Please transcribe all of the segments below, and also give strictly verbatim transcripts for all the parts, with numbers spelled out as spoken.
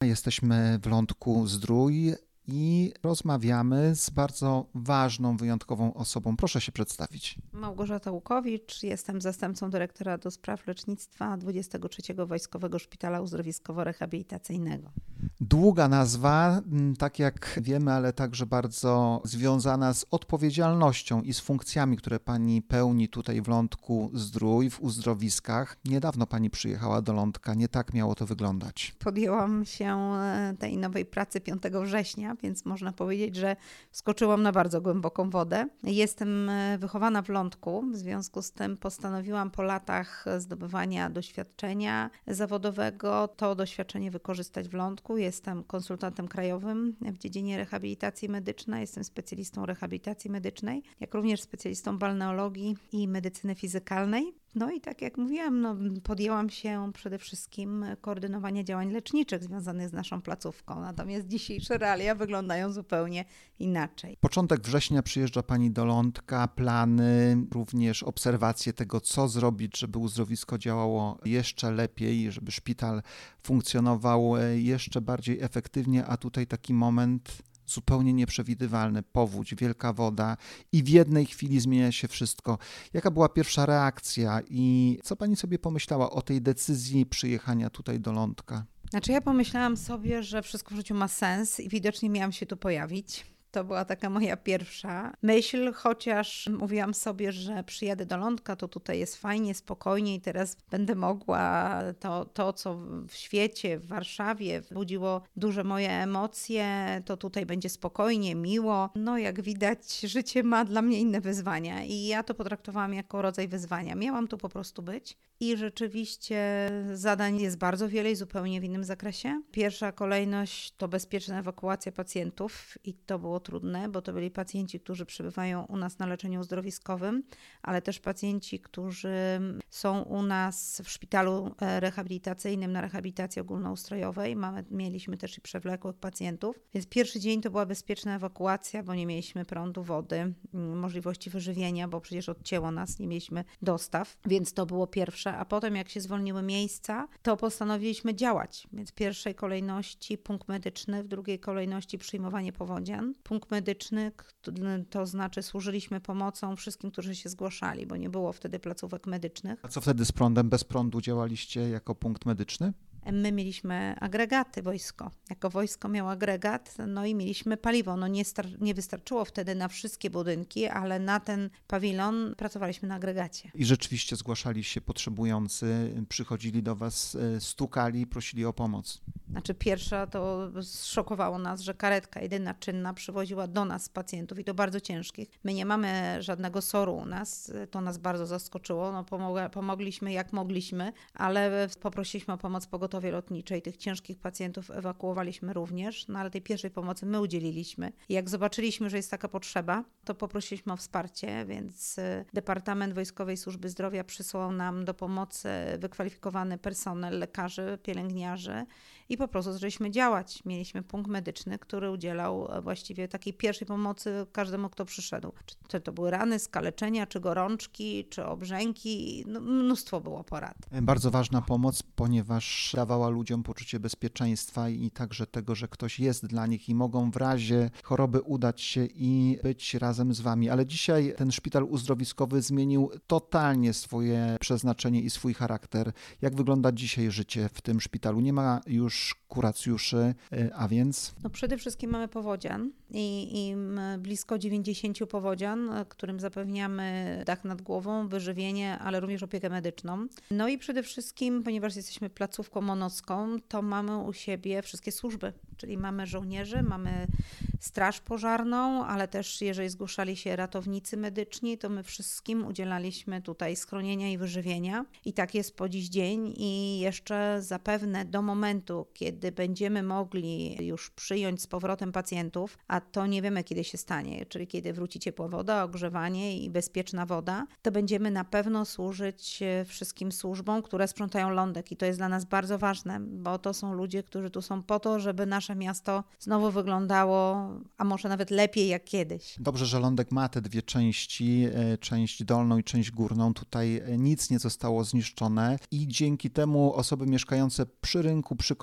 Jesteśmy w Lądku Zdrój i rozmawiamy z bardzo ważną, wyjątkową osobą. Proszę się przedstawić. Małgorzata Łukowicz, jestem zastępcą dyrektora do spraw lecznictwa dwudziestego trzeciego Wojskowego Szpitala Uzdrowiskowo-Rehabilitacyjnego. Długa nazwa, tak jak wiemy, ale także bardzo związana z odpowiedzialnością i z funkcjami, które pani pełni tutaj w Lądku Zdrój, w uzdrowiskach. Niedawno pani przyjechała do Lądka, nie tak miało to wyglądać. Podjęłam się tej nowej pracy piątego września, więc można powiedzieć, że skoczyłam na bardzo głęboką wodę. Jestem wychowana w Lądku, w związku z tym postanowiłam po latach zdobywania doświadczenia zawodowego to doświadczenie wykorzystać w Lądku. Jestem konsultantem krajowym w dziedzinie rehabilitacji medycznej, jestem specjalistą rehabilitacji medycznej, jak również specjalistą balneologii i medycyny fizykalnej. No i tak jak mówiłam, no, podjęłam się przede wszystkim koordynowania działań leczniczych związanych z naszą placówką, natomiast dzisiejsze realia wyglądają zupełnie inaczej. Początek września przyjeżdża pani do Lądka, plany, również obserwacje tego, co zrobić, żeby uzdrowisko działało jeszcze lepiej, żeby szpital funkcjonował jeszcze bardziej efektywnie, a tutaj taki moment zupełnie nieprzewidywalny, powódź, wielka woda i w jednej chwili zmienia się wszystko. Jaka była pierwsza reakcja i co pani sobie pomyślała o tej decyzji przyjechania tutaj do Lądka? Znaczy ja pomyślałam sobie, że wszystko w życiu ma sens i widocznie miałam się tu pojawić. To była taka moja pierwsza myśl, chociaż mówiłam sobie, że przyjadę do Lądka, to tutaj jest fajnie, spokojnie i teraz będę mogła to, to co w świecie, w Warszawie budziło duże moje emocje, to tutaj będzie spokojnie, miło. No jak widać, życie ma dla mnie inne wyzwania i ja to potraktowałam jako rodzaj wyzwania. Miałam tu po prostu być i rzeczywiście zadań jest bardzo wiele i zupełnie w innym zakresie. Pierwsza kolejność to bezpieczna ewakuacja pacjentów i to było trudne, bo to byli pacjenci, którzy przebywają u nas na leczeniu uzdrowiskowym, ale też pacjenci, którzy są u nas w szpitalu rehabilitacyjnym na rehabilitacji ogólnoustrojowej. Mamy, mieliśmy też i przewlekłych pacjentów, więc pierwszy dzień to była bezpieczna ewakuacja, bo nie mieliśmy prądu, wody, możliwości wyżywienia, bo przecież odcięło nas, nie mieliśmy dostaw, więc to było pierwsze, a potem jak się zwolniły miejsca, to postanowiliśmy działać, więc w pierwszej kolejności punkt medyczny, w drugiej kolejności przyjmowanie powodzian. Punkt medyczny, to znaczy służyliśmy pomocą wszystkim, którzy się zgłaszali, bo nie było wtedy placówek medycznych. A co wtedy z prądem? Bez prądu działaliście jako punkt medyczny? My mieliśmy agregaty, wojsko. Jako wojsko miało agregat, no i mieliśmy paliwo. No nie, star- nie wystarczyło wtedy na wszystkie budynki, ale na ten pawilon pracowaliśmy na agregacie. I rzeczywiście zgłaszali się potrzebujący, przychodzili do was, stukali, prosili o pomoc. Znaczy pierwsza to zszokowało nas, że karetka jedyna czynna przywoziła do nas pacjentów i to bardzo ciężkich. My nie mamy żadnego soru u nas, to nas bardzo zaskoczyło. No, pomog- pomogliśmy jak mogliśmy, ale poprosiliśmy o pomoc pogotowie lotnicze i tych ciężkich pacjentów ewakuowaliśmy również, no ale tej pierwszej pomocy my udzieliliśmy. I jak zobaczyliśmy, że jest taka potrzeba, to poprosiliśmy o wsparcie, więc Departament Wojskowej Służby Zdrowia przysłał nam do pomocy wykwalifikowany personel, lekarzy, pielęgniarzy i po prostu zaczęliśmy działać. Mieliśmy punkt medyczny, który udzielał właściwie takiej pierwszej pomocy każdemu, kto przyszedł. Czy to były rany, skaleczenia, czy gorączki, czy obrzęki, no, mnóstwo było porad. Bardzo ważna pomoc, ponieważ dawała ludziom poczucie bezpieczeństwa i także tego, że ktoś jest dla nich i mogą w razie choroby udać się i być razem z wami. Ale dzisiaj ten szpital uzdrowiskowy zmienił totalnie swoje przeznaczenie i swój charakter. Jak wygląda dzisiaj życie w tym szpitalu? Nie ma już kuracjuszy, a więc? No przede wszystkim mamy powodzian i, i blisko dziewięćdziesięciu powodzian, którym zapewniamy dach nad głową, wyżywienie, ale również opiekę medyczną. No i przede wszystkim, ponieważ jesteśmy placówką monocką, to mamy u siebie wszystkie służby, czyli mamy żołnierzy, mamy straż pożarną, ale też jeżeli zgłaszali się ratownicy medyczni, to my wszystkim udzielaliśmy tutaj schronienia i wyżywienia. I tak jest po dziś dzień i jeszcze zapewne do momentu, kiedy będziemy mogli już przyjąć z powrotem pacjentów, a to nie wiemy kiedy się stanie, czyli kiedy wróci ciepła woda, ogrzewanie i bezpieczna woda, to będziemy na pewno służyć wszystkim służbom, które sprzątają Lądek i to jest dla nas bardzo ważne, bo to są ludzie, którzy tu są po to, żeby nasze miasto znowu wyglądało, a może nawet lepiej jak kiedyś. Dobrze, że Lądek ma te dwie części, część dolną i część górną. Tutaj nic nie zostało zniszczone i dzięki temu osoby mieszkające przy rynku, przy kościele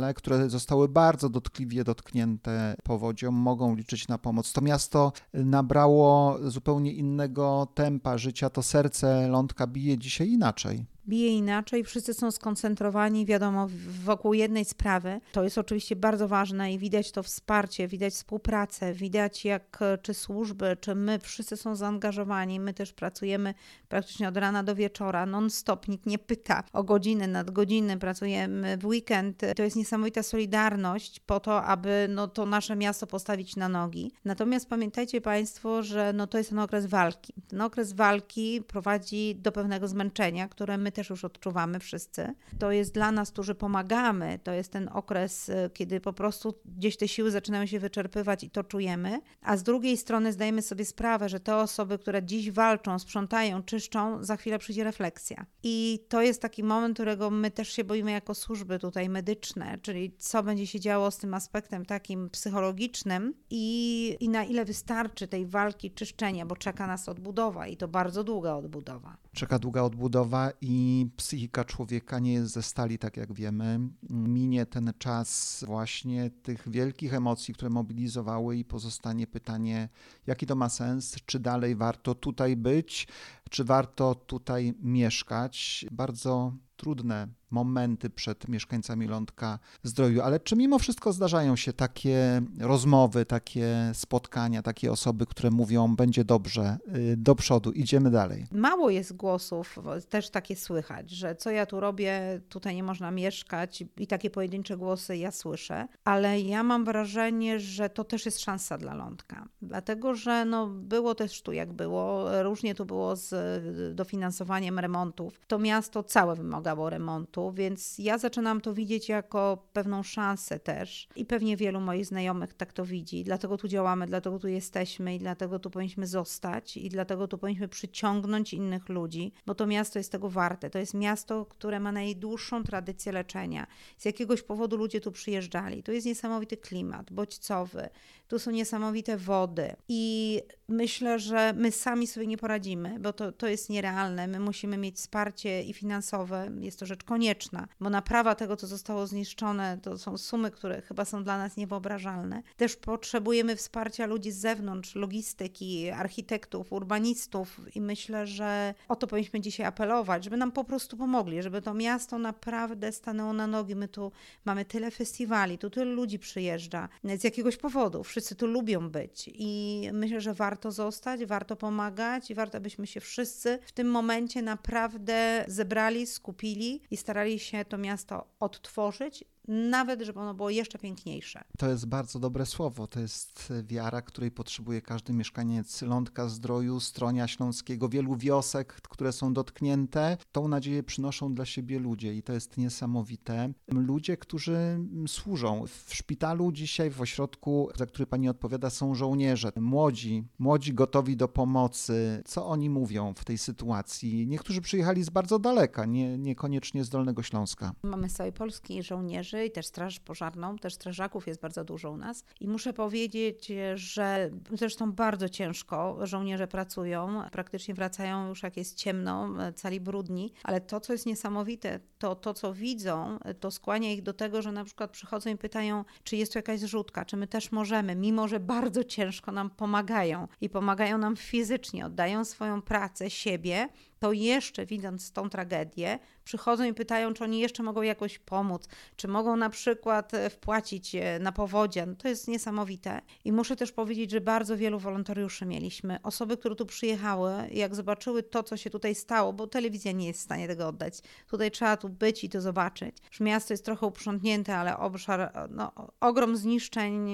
szpitale, które zostały bardzo dotkliwie dotknięte powodzią, mogą liczyć na pomoc. To miasto nabrało zupełnie innego tempa życia, to serce Lądka bije dzisiaj inaczej. Bije inaczej, wszyscy są skoncentrowani, wiadomo, wokół jednej sprawy. To jest oczywiście bardzo ważne i widać to wsparcie, widać współpracę, widać jak czy służby, czy my, wszyscy są zaangażowani. My też pracujemy praktycznie od rana do wieczora, non-stop, nikt nie pyta o godziny, nadgodziny, pracujemy w weekend. To jest niesamowita solidarność po to, aby no, to nasze miasto postawić na nogi. Natomiast pamiętajcie Państwo, że no, to jest ten okres walki. Ten okres walki prowadzi do pewnego zmęczenia, które my też już odczuwamy wszyscy. To jest dla nas, którzy pomagamy, to jest ten okres, kiedy po prostu gdzieś te siły zaczynają się wyczerpywać i to czujemy, a z drugiej strony zdajemy sobie sprawę, że te osoby, które dziś walczą, sprzątają, czyszczą, za chwilę przyjdzie refleksja. I to jest taki moment, którego my też się boimy jako służby tutaj medyczne, czyli co będzie się działo z tym aspektem takim psychologicznym i, i na ile wystarczy tej walki, czyszczenia, bo czeka nas odbudowa i to bardzo długa odbudowa. Czeka długa odbudowa i psychika człowieka nie jest ze stali, tak jak wiemy. Minie ten czas właśnie tych wielkich emocji, które mobilizowały i pozostanie pytanie, jaki to ma sens, czy dalej warto tutaj być, czy warto tutaj mieszkać. Bardzo trudne momenty przed mieszkańcami Lądka Zdroju, ale czy mimo wszystko zdarzają się takie rozmowy, takie spotkania, takie osoby, które mówią, będzie dobrze, do przodu, idziemy dalej? Mało jest głosów, też takie słychać, że co ja tu robię, tutaj nie można mieszkać i takie pojedyncze głosy ja słyszę, ale ja mam wrażenie, że to też jest szansa dla Lądka, dlatego, że no było też tu jak było, różnie tu było z dofinansowaniem remontów. To miasto całe wymagało remontu, więc ja zaczynam to widzieć jako pewną szansę też i pewnie wielu moich znajomych tak to widzi, dlatego tu działamy, dlatego tu jesteśmy i dlatego tu powinniśmy zostać i dlatego tu powinniśmy przyciągnąć innych ludzi, bo to miasto jest tego warte. To jest miasto, które ma najdłuższą tradycję leczenia. Z jakiegoś powodu ludzie tu przyjeżdżali. Tu jest niesamowity klimat bodźcowy, tu są niesamowite wody i myślę, że my sami sobie nie poradzimy, bo to, to jest nierealne. My musimy mieć wsparcie i finansowe, jest to rzecz konieczna, bo naprawa tego, co zostało zniszczone, to są sumy, które chyba są dla nas niewyobrażalne. Też potrzebujemy wsparcia ludzi z zewnątrz, logistyki, architektów, urbanistów i myślę, że o to powinniśmy dzisiaj apelować, żeby nam po prostu pomogli, żeby to miasto naprawdę stanęło na nogi. My tu mamy tyle festiwali, tu tyle ludzi przyjeżdża z jakiegoś powodu. Wszyscy tu lubią być i myślę, że warto zostać, warto pomagać i warto, abyśmy się wszyscy w tym momencie naprawdę zebrali, skupili i starali się to miasto odtworzyć, nawet żeby ono było jeszcze piękniejsze. To jest bardzo dobre słowo, to jest wiara, której potrzebuje każdy mieszkaniec Lądka Zdroju, Stronia Śląskiego, wielu wiosek, które są dotknięte. Tą nadzieję przynoszą dla siebie ludzie i to jest niesamowite. Ludzie, którzy służą. W szpitalu dzisiaj, w ośrodku, za który pani odpowiada, są żołnierze. Młodzi, młodzi gotowi do pomocy. Co oni mówią w tej sytuacji? Niektórzy przyjechali z bardzo daleka, nie, niekoniecznie z Dolnego Śląska. Mamy z całej Polski żołnierzy i też straż pożarną, też strażaków jest bardzo dużo u nas i muszę powiedzieć, że zresztą bardzo ciężko żołnierze pracują, praktycznie wracają już jak jest ciemno, cali brudni, ale to, co jest niesamowite, to to, co widzą, to skłania ich do tego, że na przykład przychodzą i pytają, czy jest tu jakaś zrzutka, czy my też możemy, mimo że bardzo ciężko nam pomagają i pomagają nam fizycznie, oddają swoją pracę, siebie, to jeszcze widząc tą tragedię, przychodzą i pytają, czy oni jeszcze mogą jakoś pomóc, czy mogą na przykład wpłacić na powodzie. No to jest niesamowite. I muszę też powiedzieć, że bardzo wielu wolontariuszy mieliśmy. Osoby, które tu przyjechały, jak zobaczyły to, co się tutaj stało, bo telewizja nie jest w stanie tego oddać. Tutaj trzeba tu być i to zobaczyć. Już miasto jest trochę uprzątnięte, ale obszar, no, ogrom zniszczeń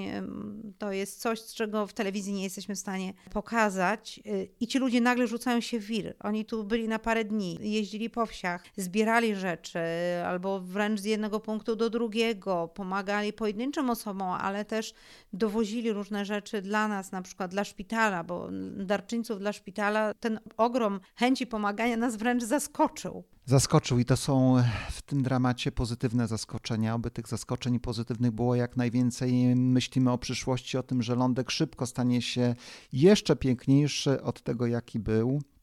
to jest coś, z czego w telewizji nie jesteśmy w stanie pokazać. I ci ludzie nagle rzucają się w wir. Oni tu byli na parę dni, jeździli po wsiach, zbierali rzeczy albo wręcz z jednego punktu do drugiego, pomagali pojedynczym osobom, ale też dowozili różne rzeczy dla nas, na przykład dla szpitala, bo darczyńców dla szpitala, ten ogrom chęci pomagania nas wręcz zaskoczył. Zaskoczył i to są w tym dramacie pozytywne zaskoczenia. Oby tych zaskoczeń pozytywnych było jak najwięcej. Myślimy o przyszłości, o tym, że Lądek szybko stanie się jeszcze piękniejszy od tego, jaki był.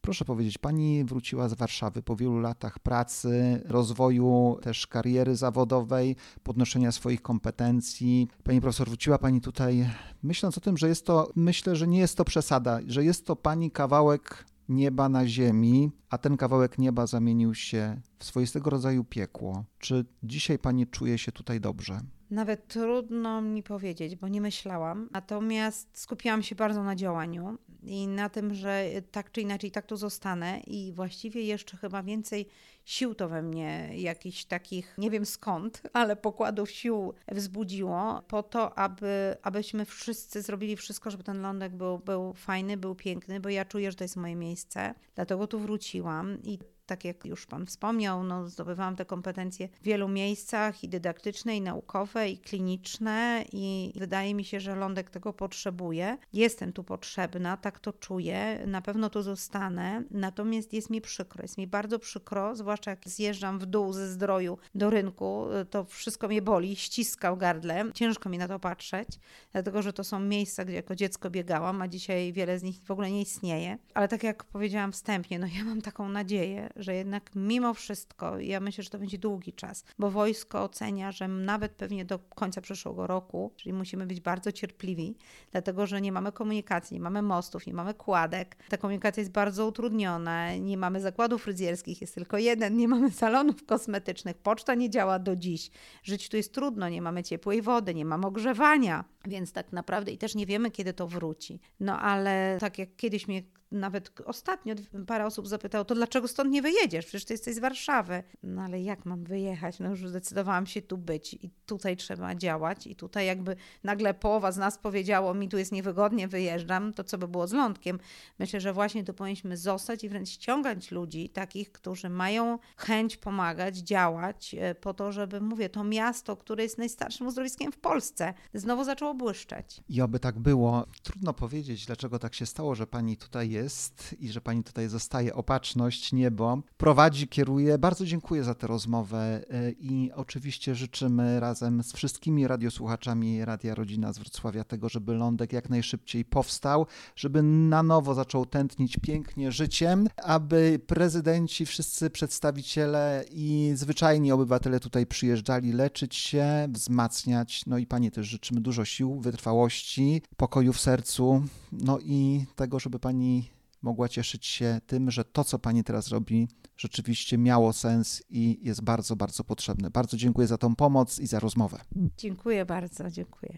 Proszę powiedzieć, pani wróciła z Warszawy po wielu latach pracy, rozwoju też kariery zawodowej, podnoszenia swoich kompetencji. Pani profesor, wróciła pani tutaj myśląc o tym, że jest to, myślę, że nie jest to przesada, że jest to pani kawałek nieba na ziemi, a ten kawałek nieba zamienił się w swoistego rodzaju piekło. Czy dzisiaj pani czuje się tutaj dobrze? Nawet trudno mi powiedzieć, bo nie myślałam. Natomiast skupiłam się bardzo na działaniu i na tym, że tak czy inaczej tak tu zostanę i właściwie jeszcze chyba więcej sił to we mnie, jakichś takich, nie wiem skąd, ale pokładów sił wzbudziło po to, aby, abyśmy wszyscy zrobili wszystko, żeby ten lądek był, był fajny, był piękny, bo ja czuję, że to jest moje miejsce. Dlatego tu wróciłam i tak jak już pan wspomniał, no, zdobywałam te kompetencje w wielu miejscach i dydaktyczne, i naukowe, i kliniczne i wydaje mi się, że lądek tego potrzebuje. Jestem tu potrzebna, tak to czuję, na pewno tu zostanę, natomiast jest mi przykro, jest mi bardzo przykro, zwłaszcza jak zjeżdżam w dół ze Zdroju do rynku, to wszystko mnie boli, ściska w gardle, ciężko mi na to patrzeć, dlatego że to są miejsca, gdzie jako dziecko biegałam, a dzisiaj wiele z nich w ogóle nie istnieje, ale tak jak powiedziałam wstępnie, no ja mam taką nadzieję, że jednak mimo wszystko, ja myślę, że to będzie długi czas, bo wojsko ocenia, że nawet pewnie do końca przyszłego roku, czyli musimy być bardzo cierpliwi, dlatego że nie mamy komunikacji, nie mamy mostów, nie mamy kładek, ta komunikacja jest bardzo utrudniona, nie mamy zakładów fryzjerskich, jest tylko jeden, nie mamy salonów kosmetycznych, poczta nie działa do dziś, żyć tu jest trudno, nie mamy ciepłej wody, nie mamy ogrzewania, więc tak naprawdę i też nie wiemy, kiedy to wróci. No ale tak jak kiedyś mnie nawet ostatnio parę osób zapytało, to dlaczego stąd nie wyjedziesz? Przecież ty jesteś z Warszawy. No ale jak mam wyjechać? No już zdecydowałam się tu być i tutaj trzeba działać i tutaj jakby nagle połowa z nas powiedziało, mi tu jest niewygodnie, wyjeżdżam, to co by było z lądkiem? Myślę, że właśnie tu powinniśmy zostać i wręcz ściągać ludzi, takich, którzy mają chęć pomagać, działać po to, żeby, mówię, to miasto, które jest najstarszym uzdrowiskiem w Polsce, znowu zaczęło błyszczeć. I oby tak było. Trudno powiedzieć, dlaczego tak się stało, że pani tutaj jest i że pani tutaj zostaje. Opatrzność, niebo prowadzi, kieruje. Bardzo dziękuję za tę rozmowę i oczywiście życzymy razem z wszystkimi radiosłuchaczami Radia Rodzina z Wrocławia tego, żeby lądek jak najszybciej powstał, żeby na nowo zaczął tętnić pięknie życiem, aby prezydenci, wszyscy przedstawiciele i zwyczajni obywatele tutaj przyjeżdżali leczyć się, wzmacniać. No i pani też życzymy dużo sił, wytrwałości, pokoju w sercu, no i tego, żeby pani mogła cieszyć się tym, że to, co pani teraz robi, rzeczywiście miało sens i jest bardzo, bardzo potrzebne. Bardzo dziękuję za tą pomoc i za rozmowę. Dziękuję bardzo, dziękuję.